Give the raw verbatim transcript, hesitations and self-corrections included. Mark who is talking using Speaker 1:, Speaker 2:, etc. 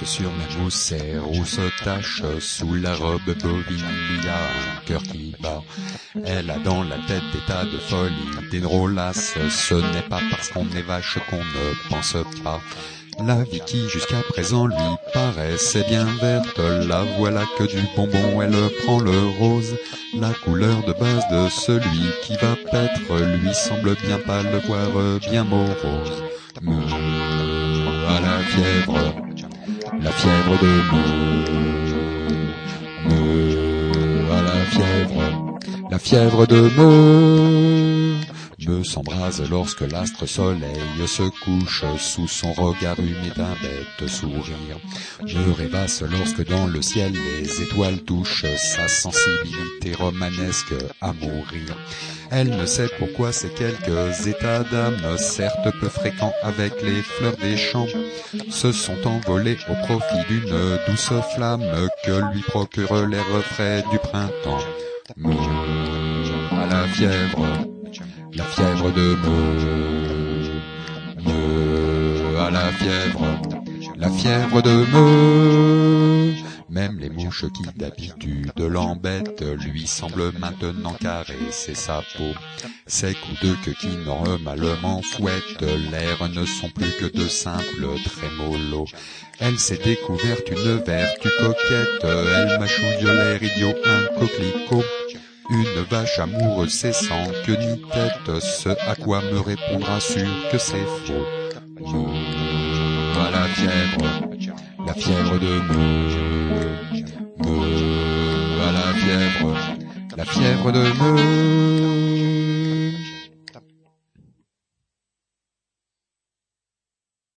Speaker 1: sur ma mousse et rousse tache, sous la robe bovine, il y a un cœur qui bat. Elle a dans la tête des tas de folie, des drôlasses, ce n'est pas parce qu'on est vache qu'on ne pense pas. La vie qui jusqu'à présent lui paraissait bien verte, la voilà que du bonbon elle prend le rose. La couleur de base de celui qui va paître lui semble bien pâle, voire bien morose. Me à la fièvre, la fièvre de me, me à la fièvre, la fièvre de me. Me s'embrase lorsque l'astre soleil se couche sous son regard humide d'un bête sourire. Me rêvasse lorsque dans le ciel les étoiles touchent sa sensibilité romanesque à mourir. Elle ne sait pourquoi ces quelques états d'âme, certes peu fréquents avec les fleurs des champs, se sont envolés au profit d'une douce flamme que lui procurent les refrains du printemps. Me à la fièvre, la fièvre de me, me à la fièvre, la fièvre de me. Même les mouches qui d'habitude l'embêtent lui semblent maintenant caresser sa peau. Ses coups de queue qui normalement fouettent l'air ne sont plus que de simples trémolos. Elle s'est découverte une vertu coquette, elle mâchouille l'air idiot, un coquelicot. Une vache amoureuse c'est sans queue ni tête, ce à quoi me répondra sûr que c'est faux. Me à la fièvre, la fièvre de me, me à la fièvre, la fièvre de me.